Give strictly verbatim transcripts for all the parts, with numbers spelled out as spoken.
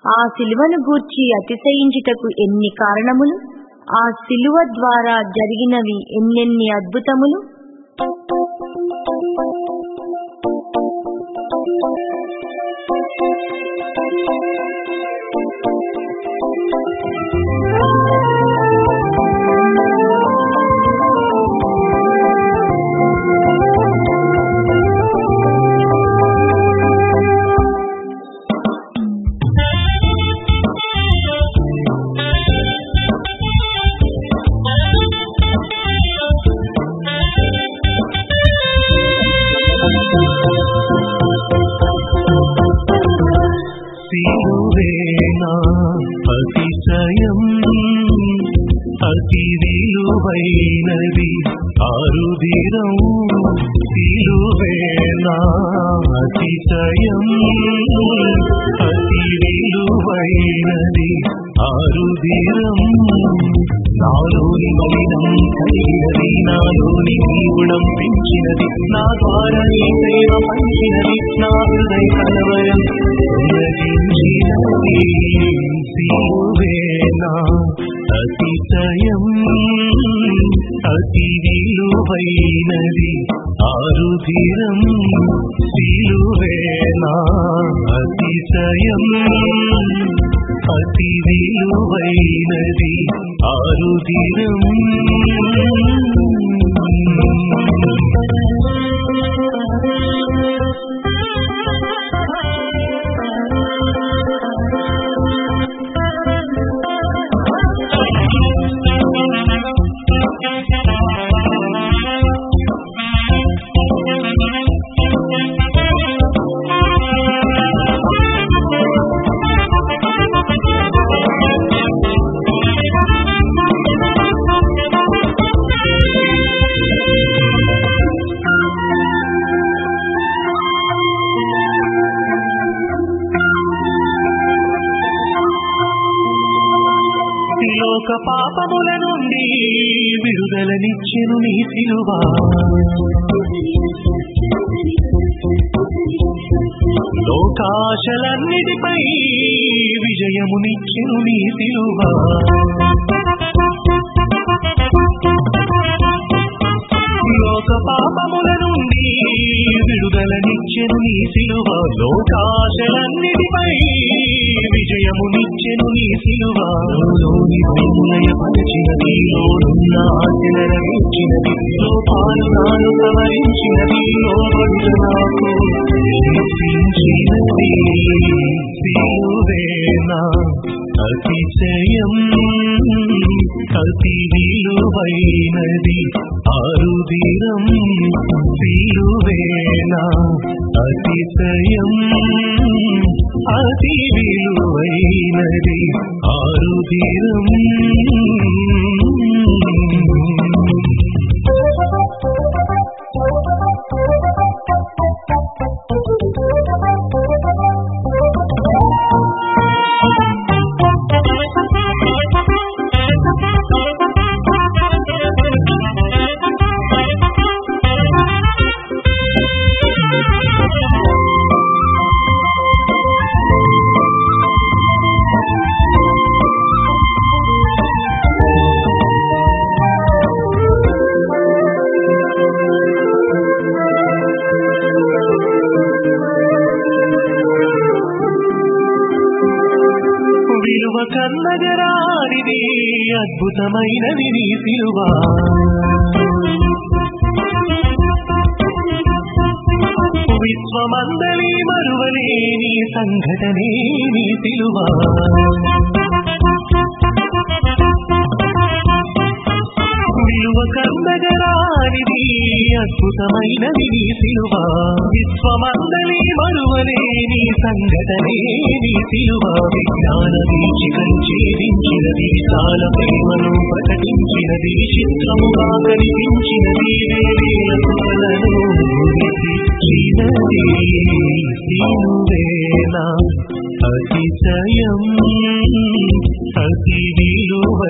ఆ సిలువను గూర్చి అతిశయించుటకు ఎన్ని కారణములు, ఆ సిలువ ద్వారా జరిగినవి ఎన్నెన్ని అద్భుతములు. సిలువేనా అతిశయం, అతి విలువైనది ఆరుదిరం. సిలువేనా అతిశయం, అతి విలువైనది ఆరుదిరం. నాలోని మలినం కలిగినది, నాలోని నీ గుణం పెంచినది, నా ద్వారా నీ ప్రేమ పంచినది, నా హృదయ కలవరం తొలగించినది. సిలువేనా అతిశయం, అతి విలువైనది ఆరుదిరం. సిలువేనా అతిశయం, అతి విలువైనది ఆరుదిరం. లోక పాపముల నుండి విడుదలనిచ్చెను నీ సిలువ, లోకాశలన్నిటిపై విజయమునిచ్చెను నీ సిలువ. లోక పాపముల నుండి విడుదలనిచ్చెను నీ సిలువ, లోకాశలన్నిటిపై విజయమునిచ్చెను నీ సిలువ. లోని పరిచినది, లోనున్న ఆశల రచించినది, లోపాలు నాను సవరించినది, లోబడిన నాకు నేర్పించినది. సిలువేనా అతిశయం, అతి విలువైనది ఆరుదిరం. సిలువేనా అతిశయం, అతి విలువైనది ఆరుదిరం. విలువ కన్నగరానిది అద్భుతమైనది నీ సిలువ, విశ్వమందలి మరువలేని సంఘటనే నీ సిలువ. విలువ కన్నగరానిది అద్భుతమైనది నీ సిలువ, విశ్వమందలి మరువలేని సంఘటనే నీ సిలువ. విజ్ఞాన వీచికను ఛేదించినది, విశాల ప్రేమను ప్రకటించినది, విచిత్రముగా కనిపించినది, వేవేల సుఖలను గురిసిచ్చినది. సిలువేనా అతిశయం, అతి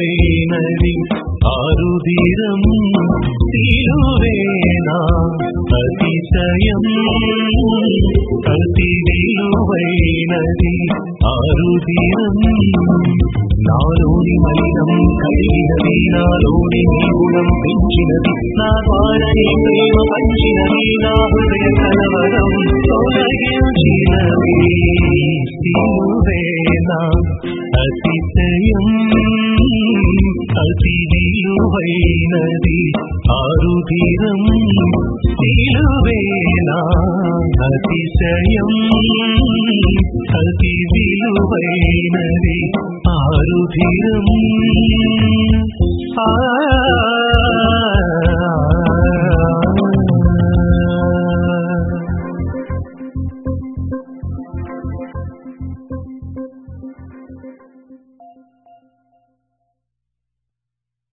విలువైనది ఆరుదిరం. సిలువేనా అతిశయం అతి విలువైనది ఆరుధిరం నాలోని మలినం కలిగినది నాలోని నీ గుణం పెంచినది నా ద్వారా నీ ప్రేమ పంచినది నా హృదయ కలవరం తొలగించినది సిలువేనా అతిశయం అతి విలువైనది ఆరుధిరం సిలువేనా అతిశయం అతి విలువైనది ఆరుధిరం ఆ